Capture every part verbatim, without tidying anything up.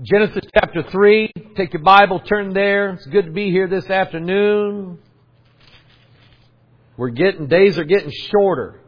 Genesis chapter three. Take your Bible, turn there. It's good to be here this afternoon. We're getting, days are getting shorter.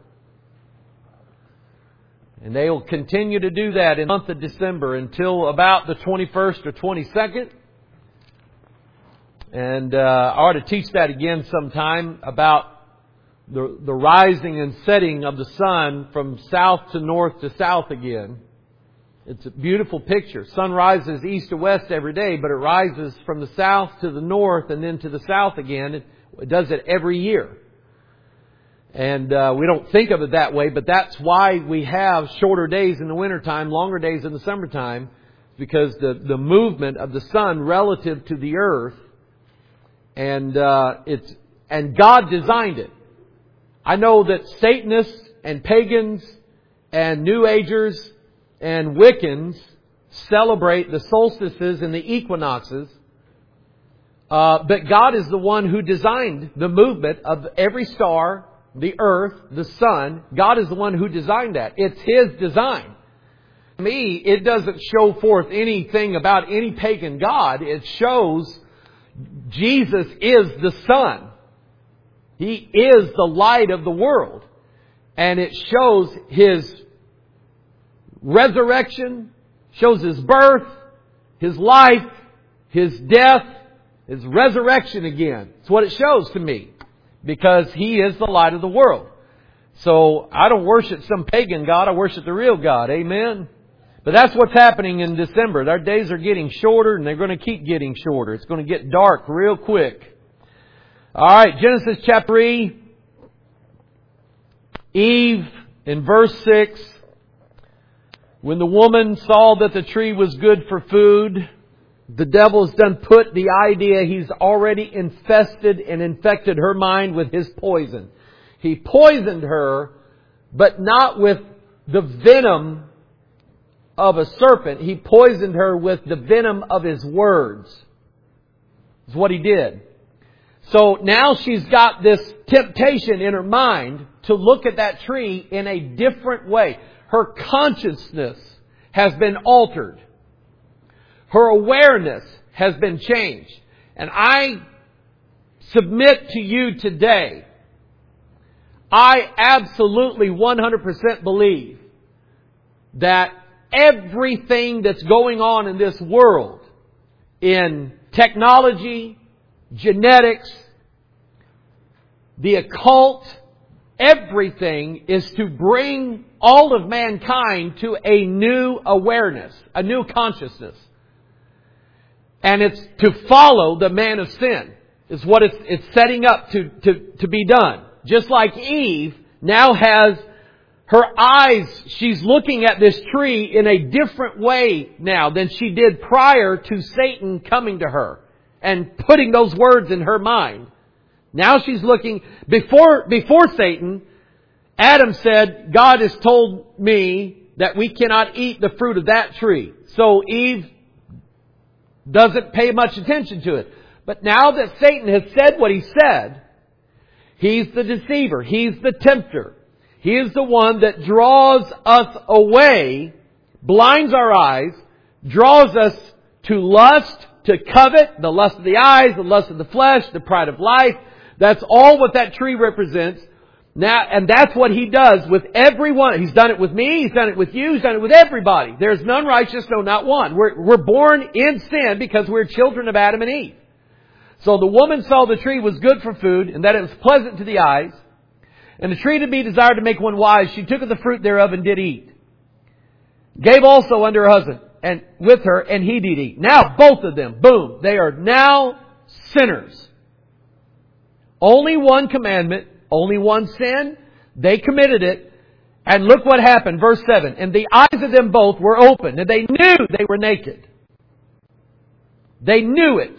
And they will continue to do that in the month of December until about the twenty-first or twenty-second. And uh, I ought to teach that again sometime about the, the rising and setting of the sun from south to north to south again. It's a beautiful picture. Sun rises east to west every day, but it rises from the south to the north and then to the south again. It, it does it every year. And uh, we don't think of it that way, but that's why we have shorter days in the wintertime, longer days in the summertime, because the, the movement of the sun relative to the earth, and uh, it's and God designed it. I know that Satanists and pagans and New Agers and Wiccans celebrate the solstices and the equinoxes. Uh, but God is the one who designed the movement of every star, the earth, the sun. God is the one who designed that. It's His design. To me, it doesn't show forth anything about any pagan god. It shows Jesus is the sun. He is the light of the world. And it shows His resurrection, shows His birth, His life, His death, His resurrection again. It's what it shows to me. Because He is the light of the world. So I don't worship some pagan god. I worship the real God. Amen. But that's what's happening in December. Our days are getting shorter and they're going to keep getting shorter. It's going to get dark real quick. All right. Genesis chapter three. Eve in verse six. When the woman saw that the tree was good for food, the devil has done put the idea, he's already infested and infected her mind with his poison. He poisoned her, but not with the venom of a serpent. He poisoned her with the venom of his words. That's what he did. So now she's got this temptation in her mind to look at that tree in a different way. Her consciousness has been altered. Her awareness has been changed. And I submit to you today, I absolutely one hundred percent believe that everything that's going on in this world, in technology, genetics, the occult, everything is to bring all of mankind to a new awareness, a new consciousness. And it's to follow the man of sin is what it's, it's setting up to, to, to be done. Just like Eve now has her eyes, she's looking at this tree in a different way now than she did prior to Satan coming to her and putting those words in her mind. Now she's looking, before, before Satan, Adam said, God has told me that we cannot eat the fruit of that tree. So Eve doesn't pay much attention to it. But now that Satan has said what he said, he's the deceiver. He's the tempter. He is the one that draws us away, blinds our eyes, draws us to lust, to covet, the lust of the eyes, the lust of the flesh, the pride of life. That's all what that tree represents. Now, and that's what he does with everyone. He's done it with me. He's done it with you. He's done it with everybody. There's none righteous, no, not one. We're, we're born in sin because we're children of Adam and Eve. So the woman saw the tree was good for food and that it was pleasant to the eyes, and the tree to be desired to make one wise. She took of the fruit thereof and did eat. Gave also unto her husband and with her, and he did eat. Now both of them, boom, they are now sinners. Only one commandment. Only one sin. They committed it. And look what happened. Verse seven. And the eyes of them both were open. And they knew they were naked. They knew it.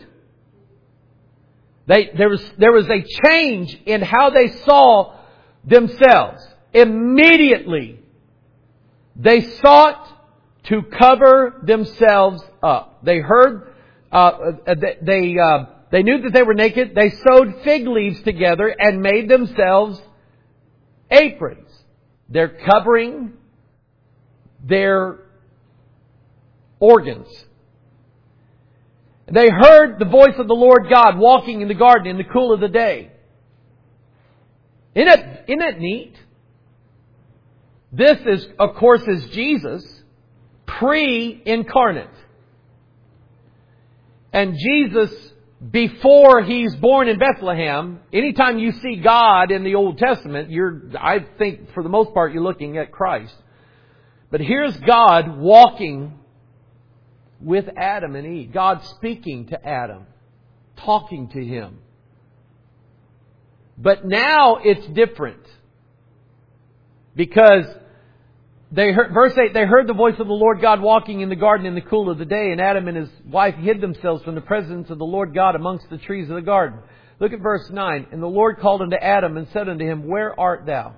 They, there was, there was a change in how they saw themselves. Immediately, they sought to cover themselves up. They heard, uh, they, they uh, They knew that they were naked. They sewed fig leaves together and made themselves aprons. They're covering their organs. They heard the voice of the Lord God walking in the garden in the cool of the day. Isn't that, isn't that neat? This is, of course, is Jesus pre-incarnate. And Jesus, before He's born in Bethlehem, anytime you see God in the Old Testament, you're, I think for the most part, you're looking at Christ. But here's God walking with Adam and Eve. God speaking to Adam, talking to him. But now it's different. Because they heard, verse eight, they heard the voice of the Lord God walking in the garden in the cool of the day, and Adam and his wife hid themselves from the presence of the Lord God amongst the trees of the garden. Look at verse nine. And the Lord called unto Adam and said unto him, Where art thou?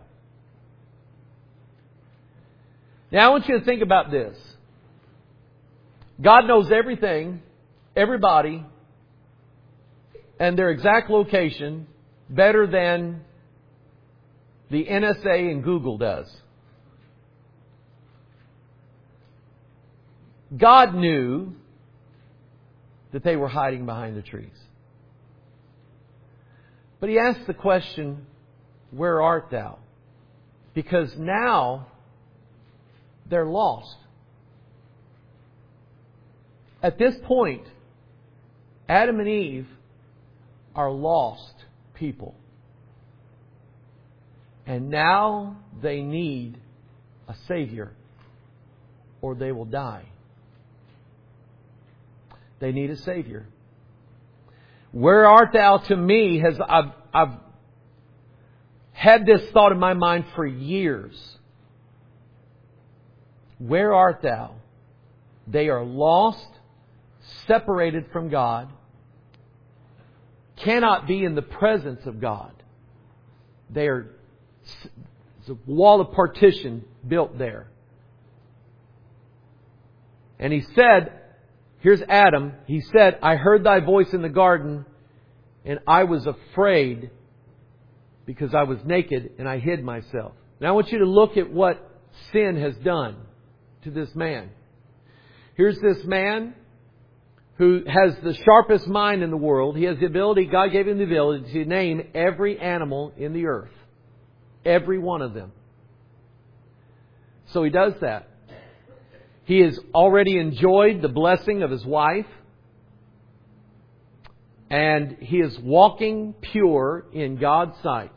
Now I want you to think about this. God knows everything, everybody, and their exact location better than the N S A and Google does. God knew that they were hiding behind the trees. But He asked the question, Where art thou? Because now they're lost. At this point, Adam and Eve are lost people. And now they need a Savior, or they will die. They need a Savior. Where art thou to me has I've, I've had this thought in my mind for years. Where art thou? They are lost, separated from God, cannot be in the presence of God. They are, there's a wall of partition built there. And He said, here's Adam, he said, I heard thy voice in the garden, and I was afraid because I was naked and I hid myself. Now I want you to look at what sin has done to this man. Here's this man who has the sharpest mind in the world. He has the ability, God gave him the ability to name every animal in the earth. Every one of them. So he does that. He has already enjoyed the blessing of his wife. And he is walking pure in God's sight.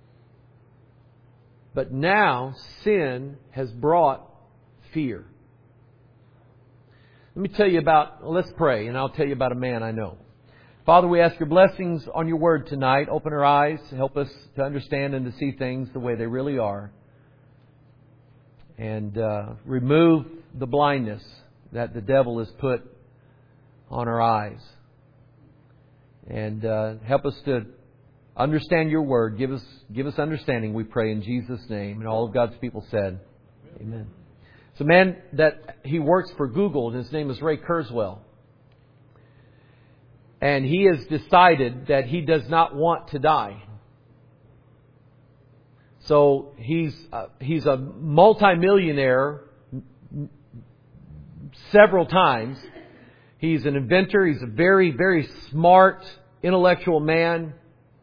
But now sin has brought fear. Let me tell you about, let's pray, and I'll tell you about a man I know. Father, we ask Your blessings on Your Word tonight. Open our eyes. Help us to understand and to see things the way they really are. And uh, remove the blindness that the devil has put on our eyes. And uh, help us to understand Your Word. Give us, give us understanding, we pray in Jesus' name. And all of God's people said, Amen. It's a man that he works for Google, and his name is Ray Kurzweil. And he has decided that he does not want to die. So he's uh, he's a multimillionaire several times. He's an inventor. He's a very, very smart, intellectual man.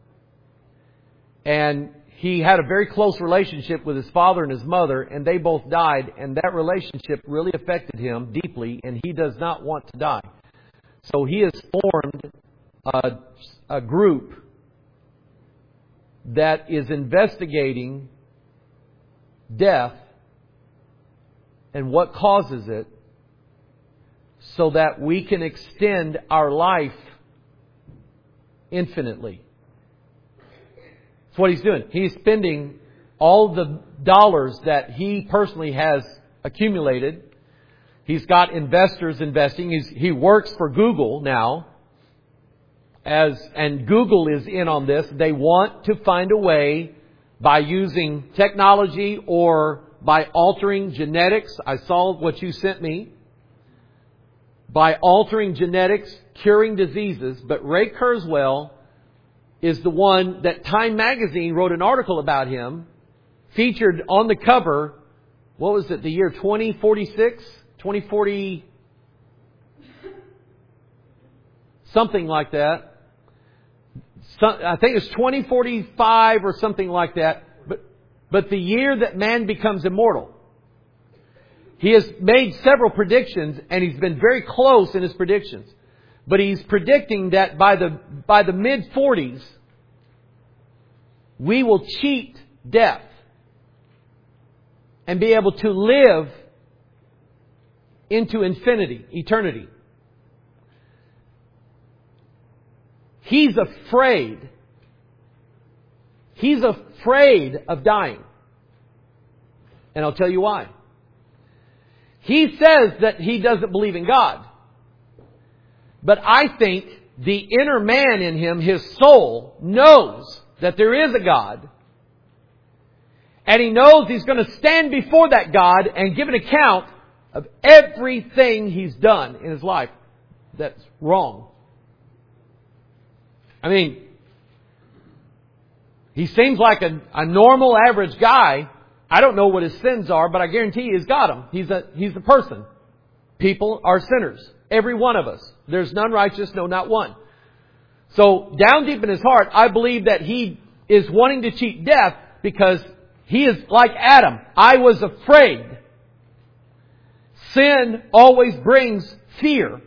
And he had a very close relationship with his father and his mother, and they both died, and that relationship really affected him deeply, and he does not want to die. So he has formed a, a group that is investigating death and what causes it, so that we can extend our life infinitely. That's what he's doing. He's spending all the dollars that he personally has accumulated. He's got investors investing. He's, he works for Google now. As, and Google is in on this. They want to find a way by using technology or by altering genetics. I saw what you sent me. By altering genetics, curing diseases. But Ray Kurzweil is the one that Time Magazine wrote an article about him, featured on the cover, what was it, the year twenty forty-six? twenty forty... Something like that. Some, I think it's twenty forty-five or something like that. But, but the year that man becomes immortal. He has made several predictions, and he's been very close in his predictions. But he's predicting that by the, by the mid forties, we will cheat death and be able to live into infinity, eternity. He's afraid. He's afraid of dying. And I'll tell you why. He says that he doesn't believe in God. But I think the inner man in him, his soul, knows that there is a God. And he knows he's going to stand before that God and give an account of everything he's done in his life that's wrong. I mean, he seems like a, a normal, average guy. I don't know what his sins are, but I guarantee he's got them. He's a, he's a person. People are sinners. Every one of us. There's none righteous, no, not one. So, down deep in his heart, I believe that he is wanting to cheat death because he is like Adam. I was afraid. Sin always brings fear.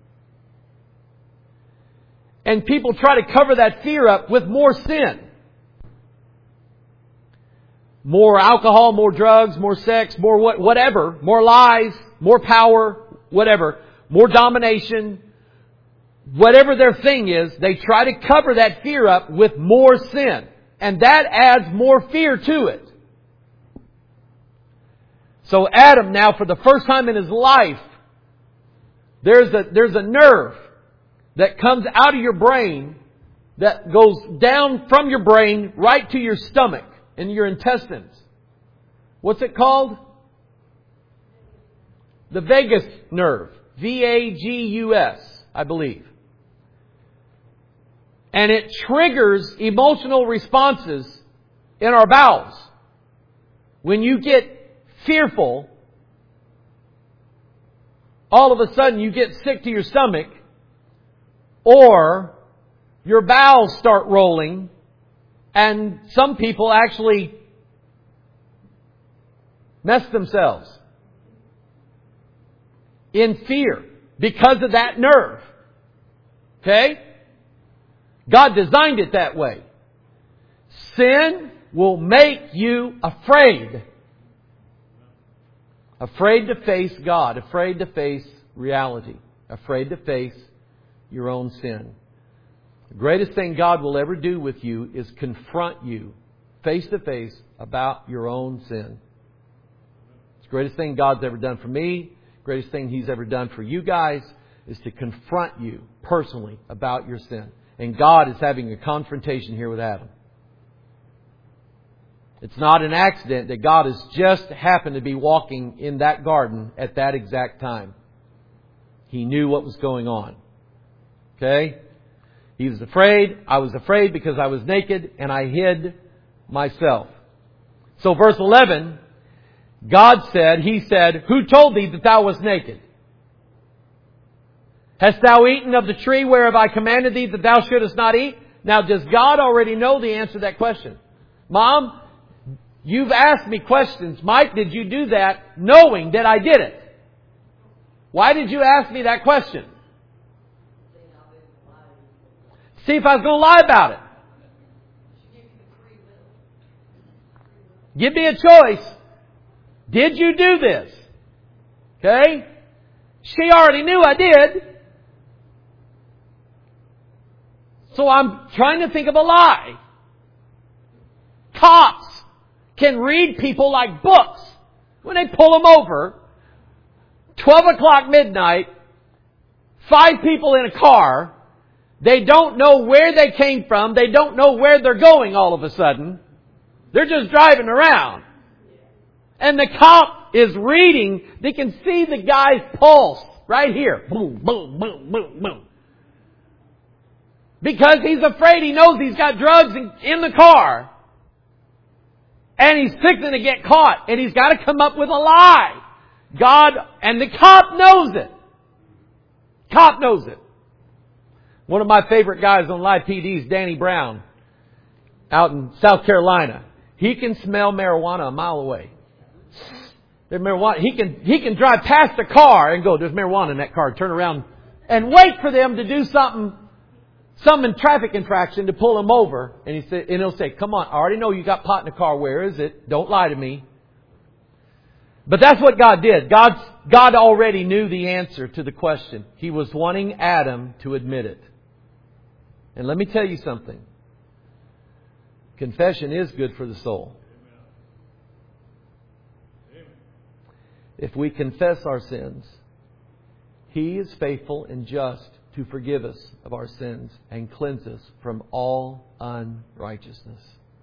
And people try to cover that fear up with more sin. More alcohol, more drugs, more sex, more what, whatever. More lies, more power, whatever. More domination. Whatever their thing is, they try to cover that fear up with more sin. And that adds more fear to it. So Adam now, for the first time in his life, there's a, there's a nerve that comes out of your brain that goes down from your brain right to your stomach and your intestines. What's it called? The vagus nerve. V A G U S, I believe. And it triggers emotional responses in our bowels. When you get fearful, all of a sudden you get sick to your stomach, or your bowels start rolling, and some people actually mess themselves in fear because of that nerve. Okay? God designed it that way. Sin will make you afraid. Afraid to face God. Afraid to face reality. Afraid to face your own sin. The greatest thing God will ever do with you is confront you face to face about your own sin. It's the greatest thing God's ever done for me. The greatest thing He's ever done for you guys is to confront you personally about your sin. And God is having a confrontation here with Adam. It's not an accident that God has just happened to be walking in that garden at that exact time. He knew what was going on. Okay? He was afraid. I was afraid because I was naked and I hid myself. So verse eleven, God said, He said, "Who told thee that thou wast naked? Hast thou eaten of the tree whereof I commanded thee that thou shouldest not eat?" Now, does God already know the answer to that question? Mom, you've asked me questions. Mike, did you do that knowing that I did it? Why did you ask me that question? See if I was going to lie about it. Give me a choice. Did you do this? Okay? She already knew I did. So I'm trying to think of a lie. Cops can read people like books. When they pull them over, twelve o'clock midnight, five people in a car, they don't know where they came from, they don't know where they're going all of a sudden. They're just driving around. And the cop is reading, they can see the guy's pulse right here. Boom, boom, boom, boom, boom. Because he's afraid, he knows he's got drugs in, in the car. And he's fixing to get caught. And he's got to come up with a lie. God, and the cop knows it. Cop knows it. One of my favorite guys on Live P D is Danny Brown out in South Carolina. He can smell marijuana a mile away. There's marijuana. He can, he can drive past a car and go, there's marijuana in that car. Turn around and wait for them to do something, some traffic infraction to pull him over. And he said, and he'll say, come on, I already know you got pot in the car. Where is it? Don't lie to me. But that's what God did. God, God already knew the answer to the question. He was wanting Adam to admit it. And let me tell you something. Confession is good for the soul. If we confess our sins, He is faithful and just to forgive us of our sins and cleanse us from all unrighteousness.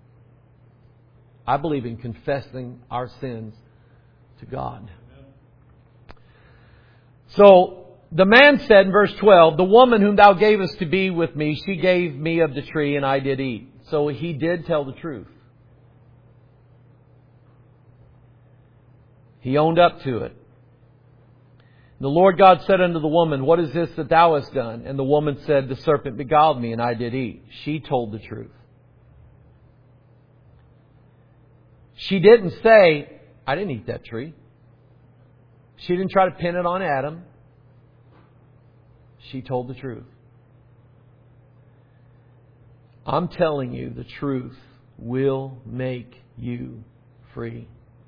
I believe in confessing our sins to God. So, the man said in verse twelve, the woman whom thou gavest to be with me, she gave me of the tree and I did eat. So he did tell the truth. He owned up to it. The Lord God said unto the woman, what is this that thou hast done? And the woman said, the serpent beguiled me and I did eat. She told the truth. She didn't say, I didn't eat that tree. She didn't try to pin it on Adam. She told the truth. I'm telling you, the truth will make you free.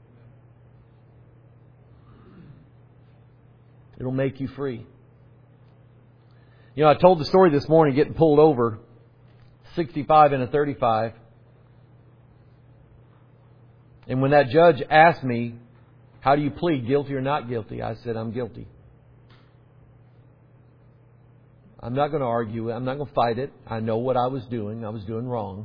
It'll make you free. You know, I told the story this morning, getting pulled over, sixty-five and a thirty-five. And when that judge asked me, how do you plead, guilty or not guilty? I said, I'm guilty. I'm not going to argue it. I'm not going to fight it. I know what I was doing. I was doing wrong.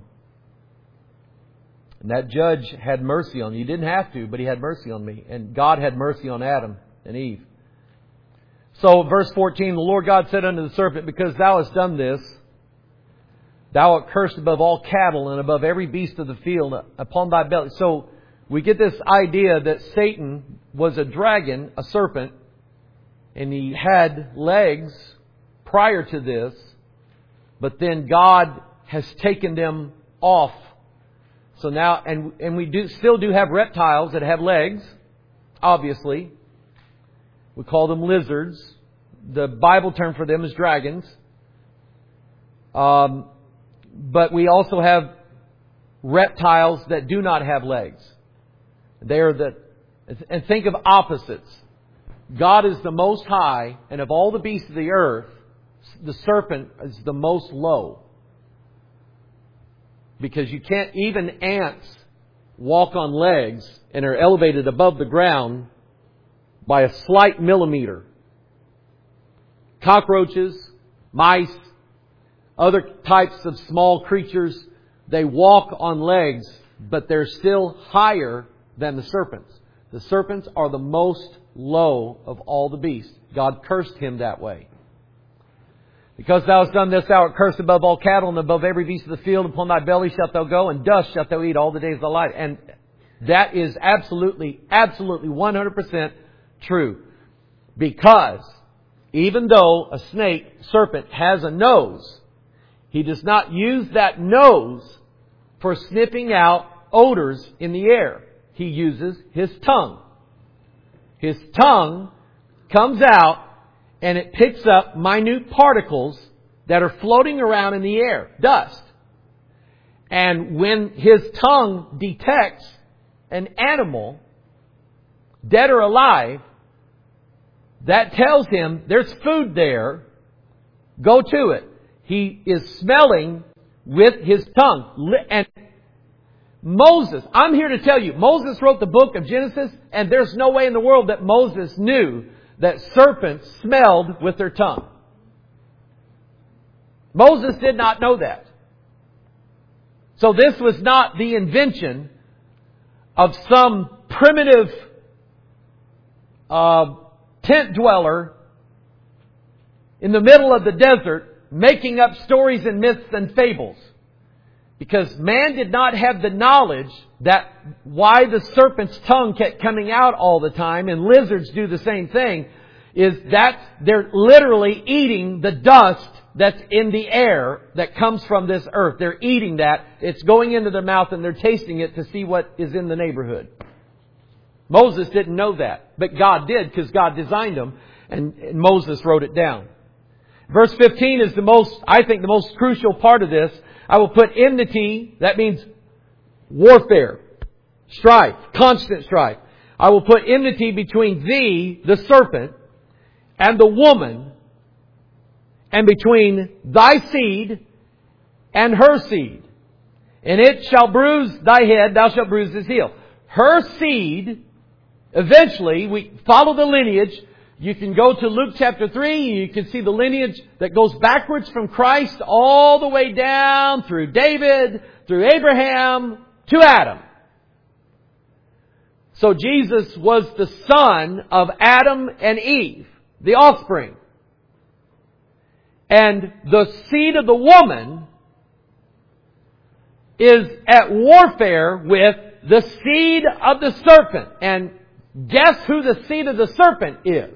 And that judge had mercy on me. He didn't have to, but He had mercy on me. And God had mercy on Adam and Eve. So, verse fourteen, the Lord God said unto the serpent, because thou hast done this, thou art cursed above all cattle and above every beast of the field upon thy belly. So, we get this idea that Satan was a dragon, a serpent, and he had legs prior to this, but then God has taken them off. So now, and and we do still do have reptiles that have legs, obviously. We call them lizards. The Bible term for them is dragons. Um, but we also have reptiles that do not have legs. They are the, and think of opposites. God is the most high, and of all the beasts of the earth, the serpent is the most low. Because you can't, even ants walk on legs and are elevated above the ground by a slight millimeter. Cockroaches, mice, other types of small creatures, they walk on legs, but they're still higher than the serpents. The serpents are the most low of all the beasts. God cursed him that way. Because thou hast done this, thou art cursed above all cattle and above every beast of the field. Upon thy belly shalt thou go, and dust shalt thou eat all the days of thy life. And that is absolutely, absolutely one hundred percent true. Because even though a snake, serpent, has a nose, he does not use that nose for sniffing out odors in the air. He uses his tongue. His tongue comes out and it picks up minute particles that are floating around in the air, dust. And when his tongue detects an animal, dead or alive, that tells him there's food there, go to it. He is smelling with his tongue. And Moses, I'm here to tell you, Moses wrote the book of Genesis, and there's no way in the world that Moses knew that serpents smelled with their tongue. Moses did not know that. So this was not the invention of some primitive uh, tent dweller in the middle of the desert making up stories and myths and fables. Because man did not have the knowledge that why the serpent's tongue kept coming out all the time, and lizards do the same thing, is that they're literally eating the dust that's in the air that comes from this earth. They're eating that. It's going into their mouth and they're tasting it to see what is in the neighborhood. Moses didn't know that, but God did because God designed them, and, and Moses wrote it down. Verse fifteen is the most, I think, the most crucial part of this. I will put enmity, that means warfare, strife, constant strife. I will put enmity between thee, the serpent, and the woman, and between thy seed and her seed. And it shall bruise thy head, thou shalt bruise his heel. Her seed, eventually, we follow the lineage. You can go to Luke chapter three, and you can see the lineage that goes backwards from Christ all the way down through David, through Abraham, to Adam. So Jesus was the son of Adam and Eve, the offspring. And the seed of the woman is at warfare with the seed of the serpent. And guess who the seed of the serpent is?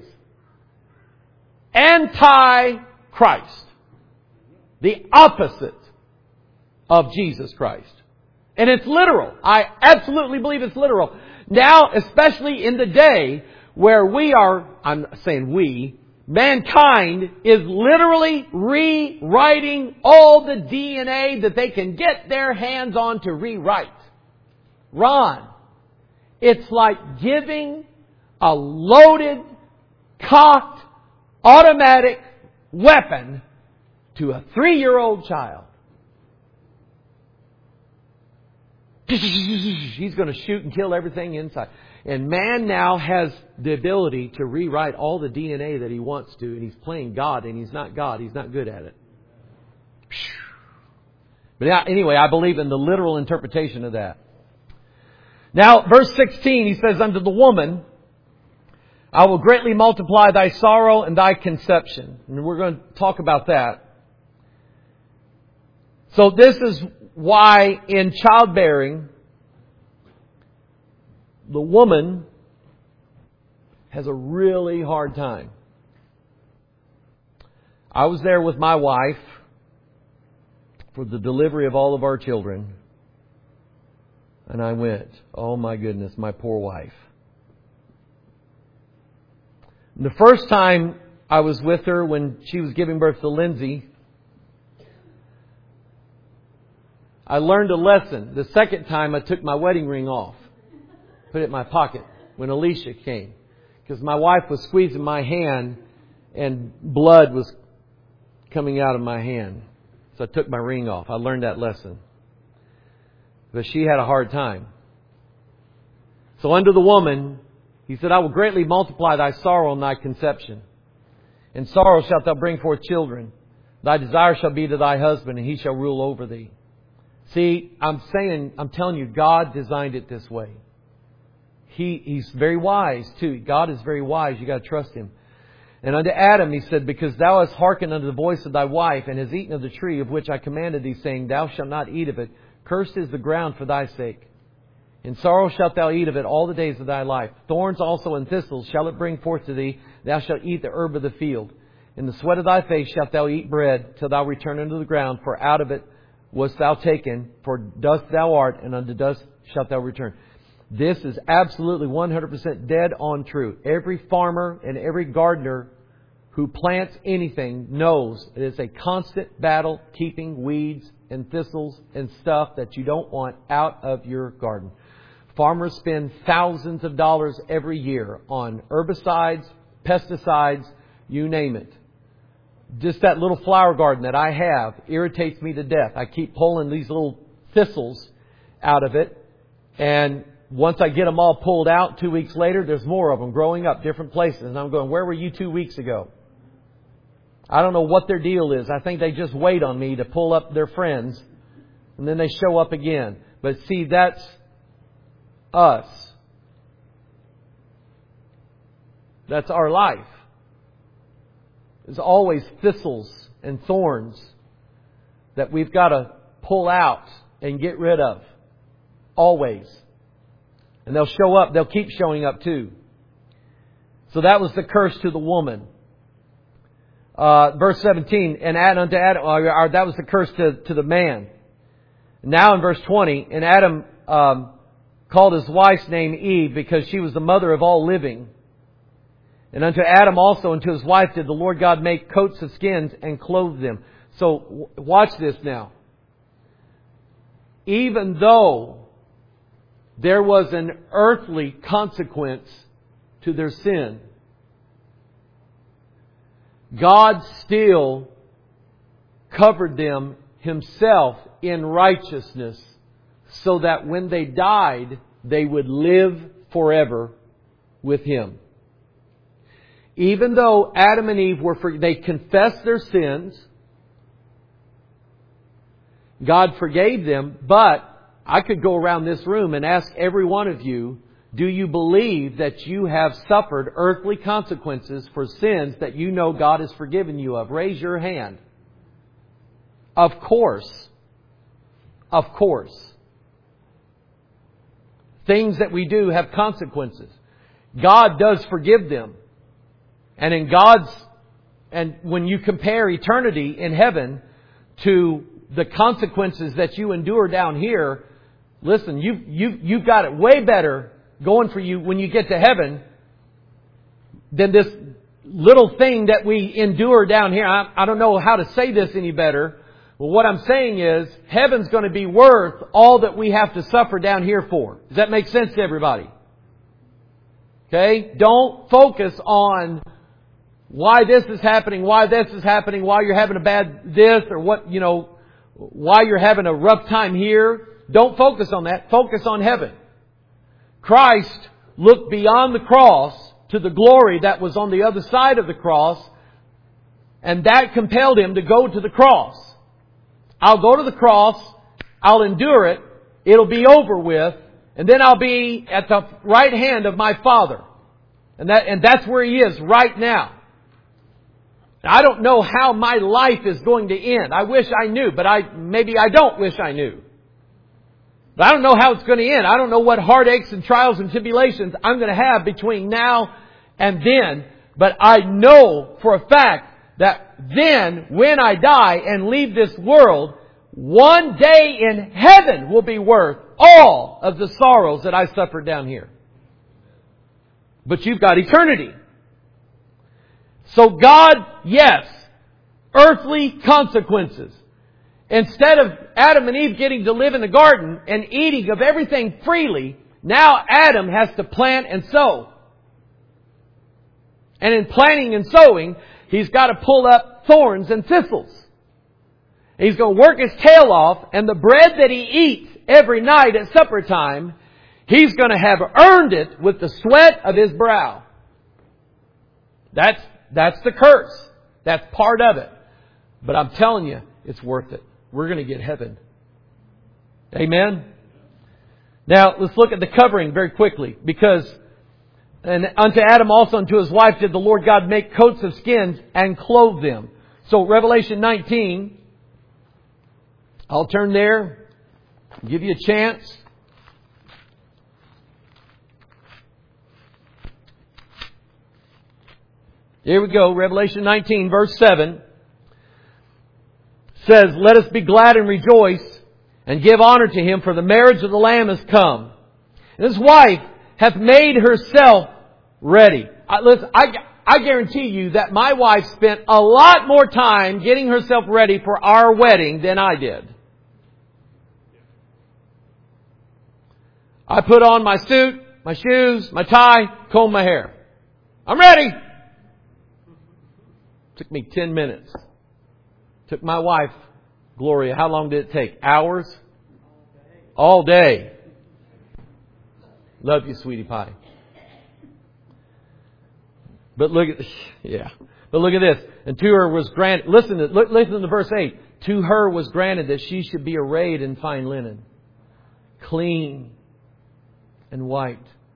Anti-Christ. The opposite of Jesus Christ. And it's literal. I absolutely believe it's literal. Now, especially in the day where we are, I'm saying we, mankind is literally rewriting all the D N A that they can get their hands on to rewrite. Ron, it's like giving a loaded, cocked, automatic weapon to a three-year-old child. He's going to shoot and kill everything inside. And man now has the ability to rewrite all the D N A that he wants to. And he's playing God, and he's not God. He's not good at it. But anyway, I believe in the literal interpretation of that. Now, verse sixteen, he says, unto the woman, I will greatly multiply thy sorrow and thy conception. And we're going to talk about that. So this is why in childbearing, the woman has a really hard time. I was there with my wife for the delivery of all of our children. And I went, oh my goodness, my poor wife. The first time I was with her when she was giving birth to Lindsay, I learned a lesson. The second time I took my wedding ring off, put it in my pocket when Alicia came. Because my wife was squeezing my hand and blood was coming out of my hand. So I took my ring off. I learned that lesson. But she had a hard time. So unto the woman, he said, I will greatly multiply thy sorrow and thy conception. In sorrow shalt thou bring forth children. Thy desire shall be to thy husband, and he shall rule over thee. See, I'm saying, I'm telling you, God designed it this way. He, He's very wise too. God is very wise. You got to trust Him. And unto Adam he said, because thou hast hearkened unto the voice of thy wife, and hast eaten of the tree of which I commanded thee, saying, thou shalt not eat of it. Cursed is the ground for thy sake. In sorrow shalt thou eat of it all the days of thy life. Thorns also and thistles shall it bring forth to thee. Thou shalt eat the herb of the field. In the sweat of thy face shalt thou eat bread, till thou return unto the ground. For out of it wast thou taken, for dust thou art, and unto dust shalt thou return. This is absolutely one hundred percent dead on true. Every farmer and every gardener who plants anything knows it is a constant battle keeping weeds and thistles and stuff that you don't want out of your garden. Farmers spend thousands of dollars every year on herbicides, pesticides, you name it. Just that little flower garden that I have irritates me to death. I keep pulling these little thistles out of it. And once I get them all pulled out, two weeks later, there's more of them growing up different places. And I'm going, where were you two weeks ago? I don't know what their deal is. I think they just wait on me to pull up their friends. And then they show up again. But see, that's us. That's our life. There's always thistles and thorns that we've got to pull out and get rid of. Always. And they'll show up. They'll keep showing up too. So that was the curse to the woman. uh, verse seventeen, and add unto Adam, or, or that was the curse to, to the man. Now in verse twenty, and Adam um, called his wife's name Eve because she was the mother of all living. And unto Adam also and to his wife did the Lord God make coats of skins and clothe them. So watch this now. Even though there was an earthly consequence to their sin, God still covered them Himself in righteousness so that when they died, they would live forever with Him. Even though Adam and Eve were, for, they confessed their sins, God forgave them, but I could go around this room and ask every one of you, do you believe that you have suffered earthly consequences for sins that you know God has forgiven you of? Raise your hand. Of course. Of course. Things that we do have consequences. God does forgive them. And in God's, and when you compare eternity in heaven to the consequences that you endure down here, listen, you've, you've, you've got it way better going for you when you get to heaven than this little thing that we endure down here. I, I don't know how to say this any better. Well, what I'm saying is, heaven's going to be worth all that we have to suffer down here for. Does that make sense to everybody? Okay? Don't focus on why this is happening, why this is happening, why you're having a bad this, or what, you know, why you're having a rough time here. Don't focus on that. Focus on heaven. Christ looked beyond the cross to the glory that was on the other side of the cross, and that compelled Him to go to the cross. I'll go to the cross, I'll endure it, it'll be over with, and then I'll be at the right hand of my Father. And that, and that's where He is right now. I don't know how my life is going to end. I wish I knew, but I maybe I don't wish I knew. But I don't know how it's going to end. I don't know what heartaches and trials and tribulations I'm going to have between now and then. But I know for a fact that then, when I die and leave this world, one day in heaven will be worth all of the sorrows that I suffered down here. But you've got eternity. So God, yes, earthly consequences. Instead of Adam and Eve getting to live in the garden and eating of everything freely, now Adam has to plant and sow. And in planting and sowing, he's got to pull up thorns and thistles. He's going to work his tail off, and the bread that he eats every night at supper time, he's going to have earned it with the sweat of his brow. That's, that's the curse. That's part of it. But I'm telling you, it's worth it. We're going to get heaven. Amen? Now, let's look at the covering very quickly. Because, and unto Adam also and to his wife did the Lord God make coats of skins and clothe them. So, Revelation nineteen, I'll turn there, give you a chance. Here we go, Revelation nineteen, verse seven. Says, let us be glad and rejoice and give honor to Him, for the marriage of the Lamb is come. And His wife hath made herself ready. I, listen, I, I guarantee you that my wife spent a lot more time getting herself ready for our wedding than I did. I put on my suit, my shoes, my tie, comb my hair. I'm ready. Took me ten minutes. Took my wife, Gloria, how long did it take? Hours? All day. All day. Love you, sweetie pie. But look at, yeah. But look at this. And to her was granted, listen to, listen to verse eight. To her was granted that she should be arrayed in fine linen, clean and white.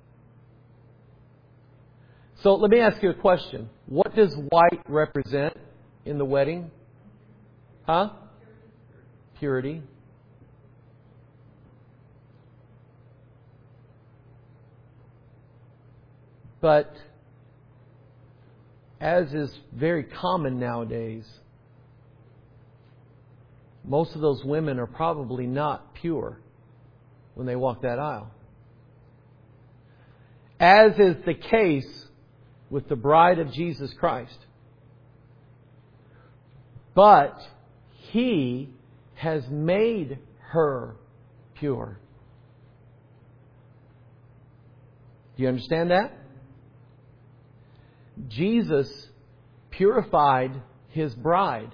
So let me ask you a question. What does white represent in the wedding? Huh? Purity. But as is very common nowadays, most of those women are probably not pure when they walk that aisle. As is the case with the bride of Jesus Christ. But He has made her pure. Do you understand that? Jesus purified His bride.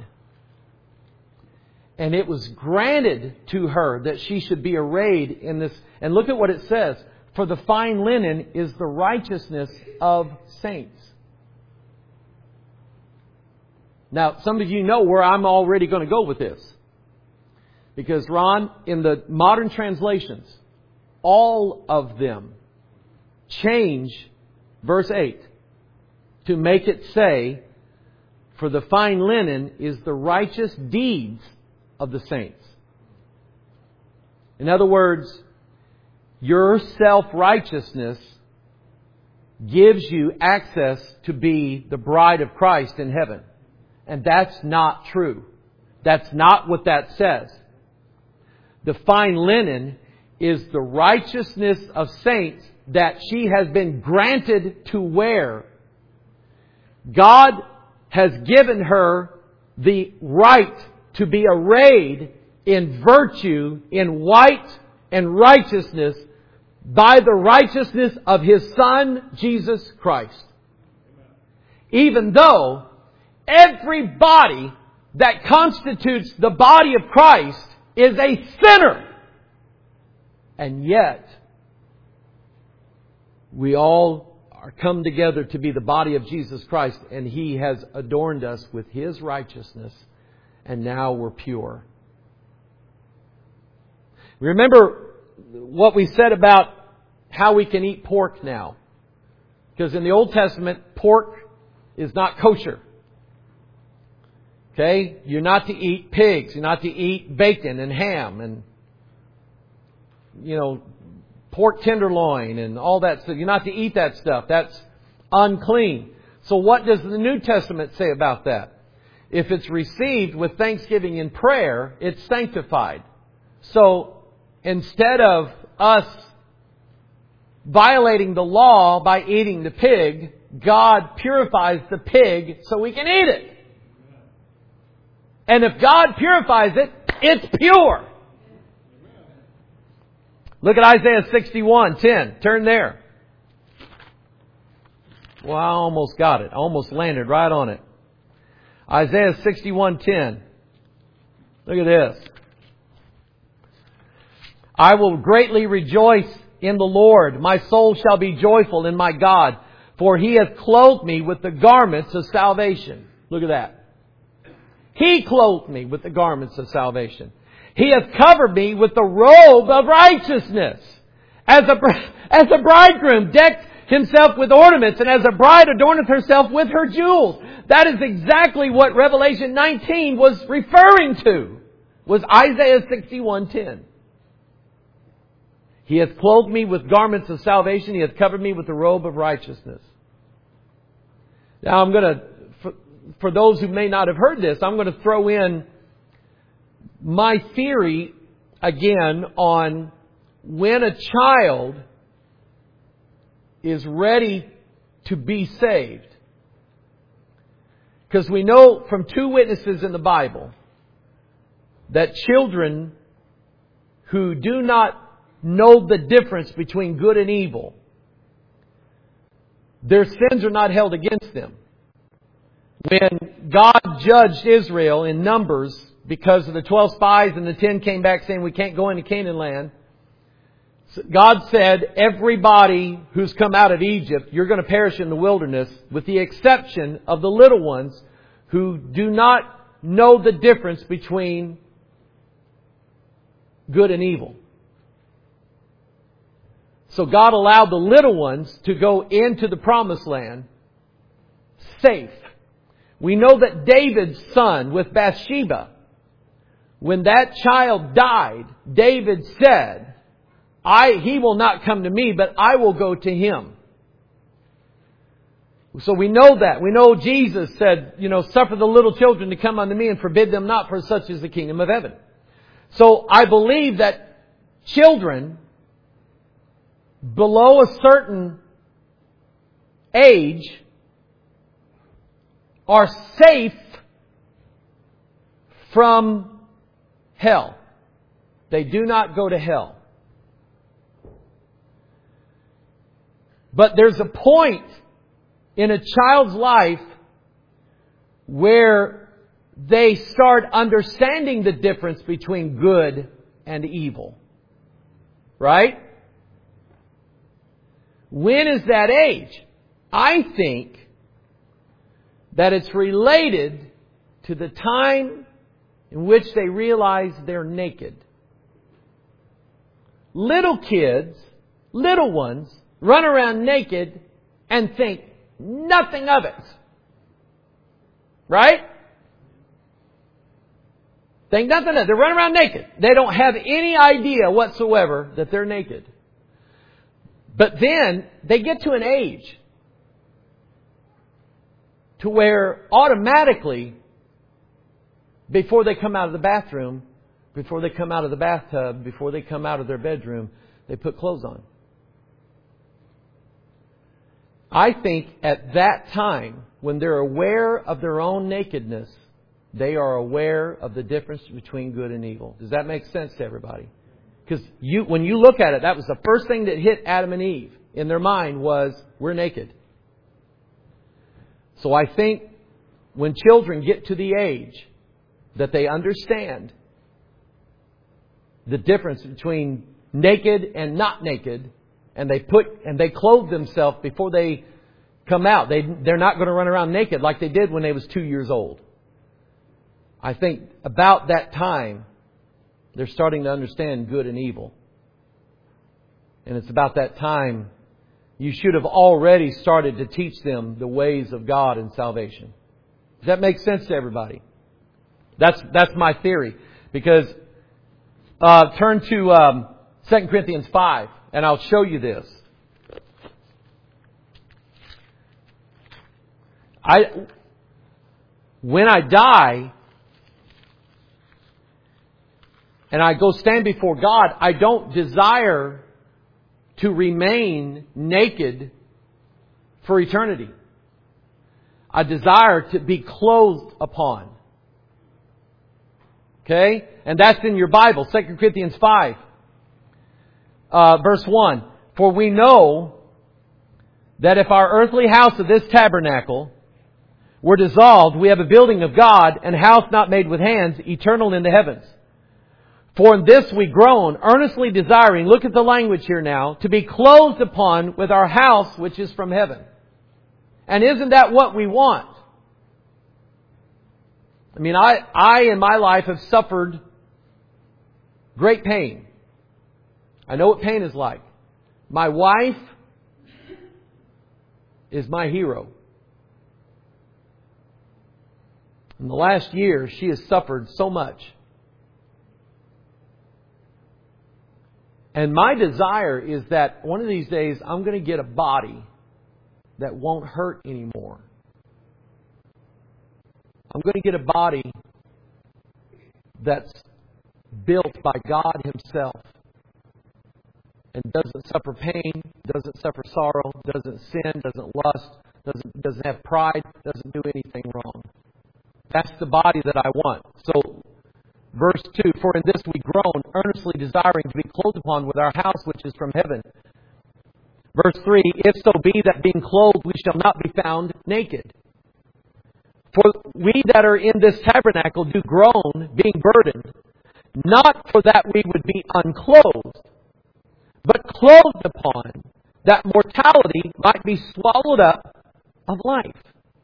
And it was granted to her that she should be arrayed in this. And look at what it says. For the fine linen is the righteousness of saints. Now, some of you know where I'm already going to go with this. Because, Ron, in the modern translations, all of them change verse eight to make it say, for the fine linen is the righteous deeds of the saints. In other words, your self-righteousness gives you access to be the bride of Christ in heaven. And that's not true. That's not what that says. The fine linen is the righteousness of saints that she has been granted to wear. God has given her the right to be arrayed in virtue, in white and righteousness by the righteousness of His Son, Jesus Christ. Even though everybody that constitutes the body of Christ is a sinner. And yet, we all are come together to be the body of Jesus Christ, and He has adorned us with His righteousness, and now we're pure. Remember what we said about how we can eat pork now. Because in the Old Testament, pork is not kosher. Okay? You're not to eat pigs. You're not to eat bacon and ham and, you know, pork tenderloin and all that stuff. You're not to eat that stuff. That's unclean. So what does the New Testament say about that? If it's received with thanksgiving and prayer, it's sanctified. So instead of us violating the law by eating the pig, God purifies the pig so we can eat it. And if God purifies it, it's pure. Look at Isaiah sixty-one ten. Turn there. Well, I almost got it. I almost landed right on it. Isaiah sixty-one ten. Look at this. I will greatly rejoice in the Lord. My soul shall be joyful in my God, for He hath clothed me with the garments of salvation. Look at that. He clothed me with the garments of salvation. He hath covered me with the robe of righteousness. As a, as a bridegroom decked himself with ornaments, and as a bride adorneth herself with her jewels. That is exactly what Revelation nineteen was referring to. Was Isaiah sixty-one ten. He hath clothed me with garments of salvation. He hath covered me with the robe of righteousness. Now I'm going to, for, for those who may not have heard this, I'm going to throw in my theory again on when a child is ready to be saved. Because we know from two witnesses in the Bible that children who do not know the difference between good and evil, their sins are not held against them. When God judged Israel in Numbers because of the twelve spies and the ten came back saying we can't go into Canaan land, God said, everybody who's come out of Egypt, you're going to perish in the wilderness, with the exception of the little ones who do not know the difference between good and evil. So God allowed the little ones to go into the promised land safe. We know that David's son with Bathsheba, when that child died, David said, I, he will not come to me, but I will go to him. So we know that. We know Jesus said, you know, suffer the little children to come unto me and forbid them not, for such is the kingdom of heaven. So I believe that children below a certain age are safe from hell. They do not go to hell. But there's a point in a child's life where they start understanding the difference between good and evil. Right? When is that age? I think that it's related to the time in which they realize they're naked. Little kids, little ones, run around naked and think nothing of it. Right? Think nothing of it. They run around naked. They don't have any idea whatsoever that they're naked. But then they get to an age to where automatically, before they come out of the bathroom, before they come out of the bathtub, before they come out of their bedroom, they put clothes on. I think at that time, when they're aware of their own nakedness, they are aware of the difference between good and evil. Does that make sense to everybody? Because you, when you look at it, that was the first thing that hit Adam and Eve in their mind was, we're naked. So I think when children get to the age that they understand the difference between naked and not naked, and they put and they clothe themselves before they come out. They they're not going to run around naked like they did when they was two years old. I think about that time they're starting to understand good and evil. And it's about that time you should have already started to teach them the ways of God and salvation. Does that make sense to everybody? That's that's my theory. Because uh, turn to um, Second Corinthians five, and I'll show you this. I when I die and I go stand before God, I don't desire to remain naked for eternity. I desire to be clothed upon. Okay? And that's in your Bible, Second Corinthians five, uh, verse one. For we know that if our earthly house of this tabernacle were dissolved, we have a building of God, and house not made with hands, eternal in the heavens. For in this we groan, earnestly desiring, look at the language here now, to be clothed upon with our house which is from heaven. And isn't that what we want? I mean, I, I in my life have suffered great pain. I know what pain is like. My wife is my hero. In the last year, she has suffered so much. And my desire is that one of these days I'm going to get a body that won't hurt anymore. I'm going to get a body that's built by God Himself and doesn't suffer pain, doesn't suffer sorrow, doesn't sin, doesn't lust, doesn't doesn't have pride, doesn't do anything wrong. That's the body that I want. So, verse two, for in this we groan, earnestly desiring to be clothed upon with our house which is from heaven. Verse three, if so be that being clothed we shall not be found naked. For we that are in this tabernacle do groan, being burdened, not for that we would be unclothed, but clothed upon, that mortality might be swallowed up of life.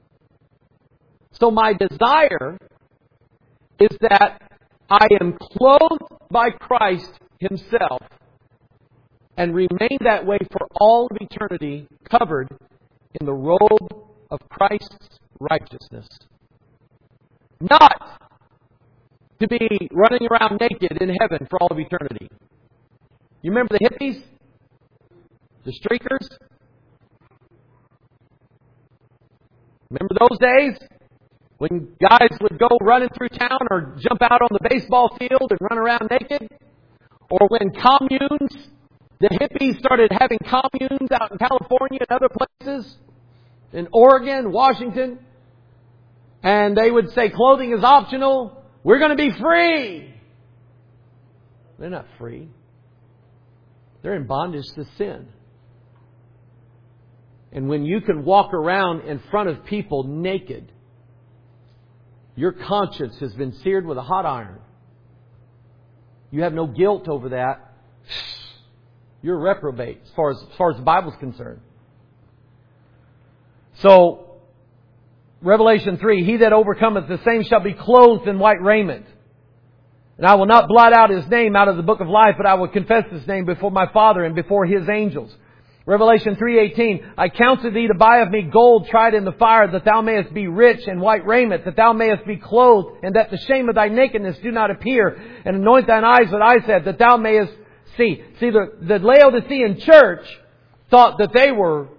So my desire is that I am clothed by Christ Himself and remain that way for all of eternity, covered in the robe of Christ's righteousness. Not to be running around naked in heaven for all of eternity. You remember the hippies? The streakers? Remember those days? When guys would go running through town or jump out on the baseball field and run around naked? Or when communes, the hippies started having communes out in California and other places, in Oregon, Washington, and they would say clothing is optional. We're going to be free. They're not free. They're in bondage to sin. And when you can walk around in front of people naked, your conscience has been seared with a hot iron. You have no guilt over that. You're a reprobate as far as, as far as the Bible's concerned. So, Revelation three, He that overcometh, the same shall be clothed in white raiment. And I will not blot out his name out of the book of life, but I will confess his name before my Father and before His angels. Revelation three eighteen, I counsel thee to buy of me gold tried in the fire, that thou mayest be rich, and white raiment, that thou mayest be clothed, and that the shame of thy nakedness do not appear, and anoint thine eyes with eye salve, that thou mayest see. See, the, the Laodicean church thought that they were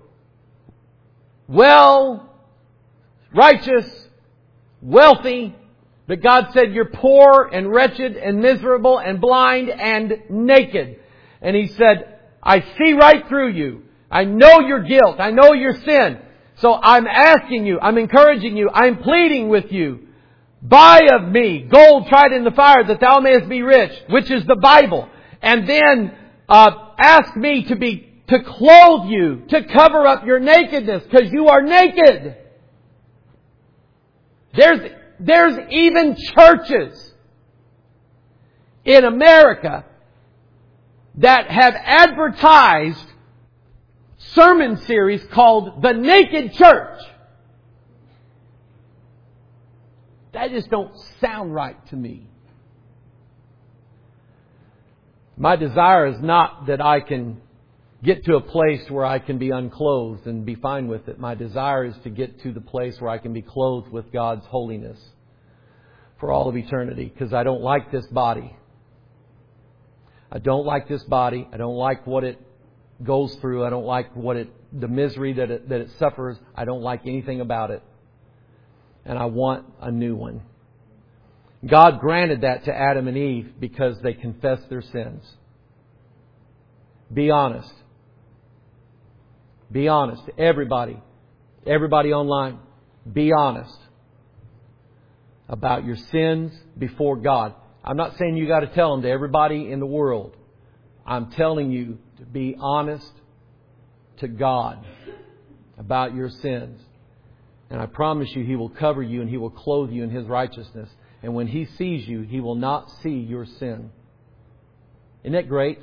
well, righteous, wealthy, but God said, you're poor and wretched and miserable and blind and naked. And He said, I see right through you. I know your guilt. I know your sin. So I'm asking you, I'm encouraging you, I'm pleading with you. Buy of me gold tried in the fire, that thou mayest be rich, which is the Bible. And then uh, ask me to be to clothe you, to cover up your nakedness, because you are naked. There's there's even churches in America that have advertised sermon series called The Naked Church. That just don't sound right to me. My desire is not that I can get to a place where I can be unclothed and be fine with it. My desire is to get to the place where I can be clothed with God's holiness for all of eternity, because I don't like this body. I don't like this body. I don't like what it goes through. I don't like what it, the misery that it, that it suffers. I don't like anything about it. And I want a new one. God granted that to Adam and Eve because they confessed their sins. Be honest. Be honest. Everybody. Everybody online. Be honest about your sins before God. I'm not saying you got to tell them to everybody in the world. I'm telling you to be honest to God about your sins. And I promise you, He will cover you and He will clothe you in His righteousness. And when He sees you, He will not see your sin. Isn't that great?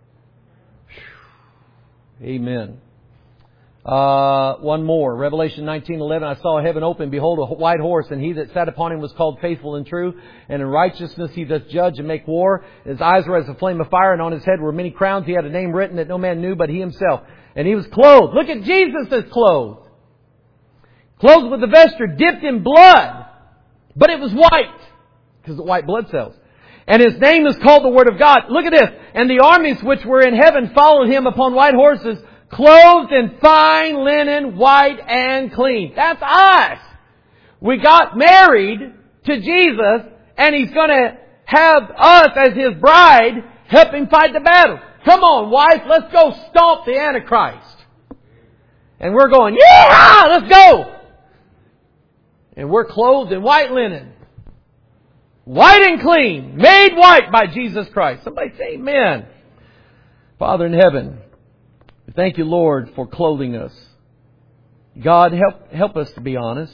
Amen. Uh, one more. Revelation nineteen eleven. I saw heaven open. Behold, a white horse, and he that sat upon him was called Faithful and True. And in righteousness he doth judge and make war. His eyes were as a flame of fire, and on his head were many crowns. He had a name written that no man knew but He Himself. And He was clothed. Look at Jesus as clothed. Clothed with a vesture dipped in blood. But it was white, because of white blood cells. And His name is called the Word of God. Look at this. And the armies which were in heaven followed Him upon white horses, clothed in fine linen, white and clean. That's us. We got married to Jesus, and He's going to have us as His bride help Him fight the battle. Come on, wife, let's go stomp the Antichrist. And we're going, yeah, let's go. And we're clothed in white linen. White and clean. Made white by Jesus Christ. Somebody say amen. Father in heaven, thank You, Lord, for clothing us. God, help, help us to be honest.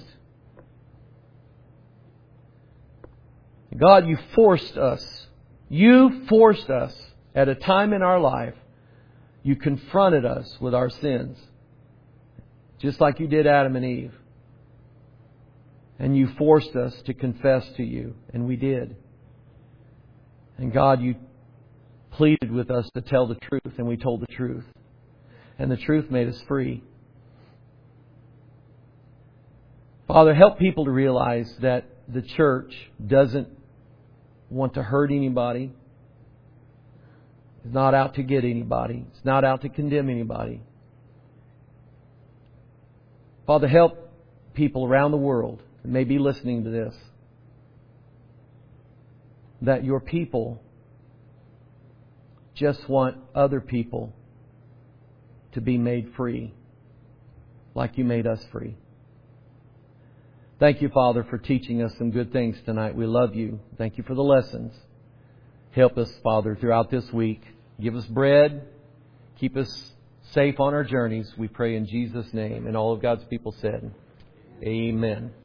God, You forced us. You forced us at a time in our life. You confronted us with our sins. Just like You did Adam and Eve. And You forced us to confess to You. And we did. And God, You pleaded with us to tell the truth. And we told the truth. And the truth made us free. Father, help people to realize that the church doesn't want to hurt anybody. It's not out to get anybody. It's not out to condemn anybody. Father, help people around the world that may be listening to this, that your people just want other people to be made free like you made us free. Thank you, Father, for teaching us some good things tonight. We love you. Thank you for the lessons. Help us, Father, throughout this week. Give us bread. Keep us safe on our journeys. We pray in Jesus' name. And all of God's people said, Amen.